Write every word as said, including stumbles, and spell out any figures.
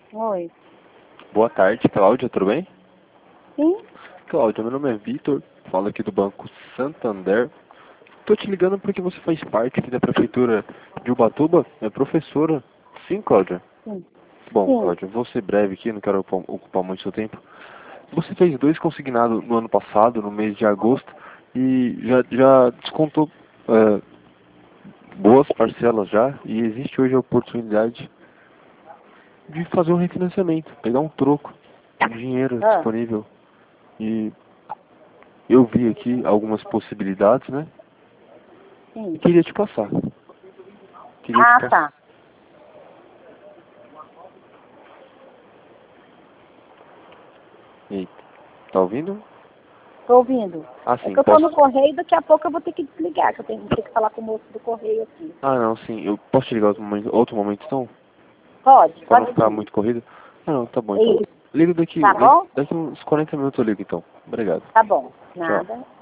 Oi. Boa tarde, Cláudia, tudo bem? Sim? Cláudia, meu nome é Vitor, falo aqui do Banco Santander. Tô te ligando porque você faz parte aqui da Prefeitura de Ubatuba, é professora. Sim, Cláudia? Sim. Bom, Sim. Cláudia, vou ser breve aqui, não quero ocupar, ocupar muito seu tempo. Você fez dois consignados no ano passado, no mês de agosto, e já, já descontou é, boas parcelas já, e existe hoje a oportunidade de fazer um refinanciamento, pegar um troco, um dinheiro Ah, disponível. E eu vi aqui algumas possibilidades, né? E sim. queria te passar. Queria te Ah, passar. tá. Eita, tá ouvindo? Tô ouvindo. Ah, É sim, que eu tô posso. no correio, daqui a pouco eu vou ter que desligar, que eu tenho que falar com o moço do correio aqui. Ah, não, sim. Eu posso te ligar outro momento, outro momento então? Pode, Pra não pode ficar sim. muito corrido? Ah, não, tá bom então. Isso. Ligo daqui, Tá daqui, bom? daqui uns quarenta minutos eu ligo então. Obrigado. Tá bom. Tchau. Nada.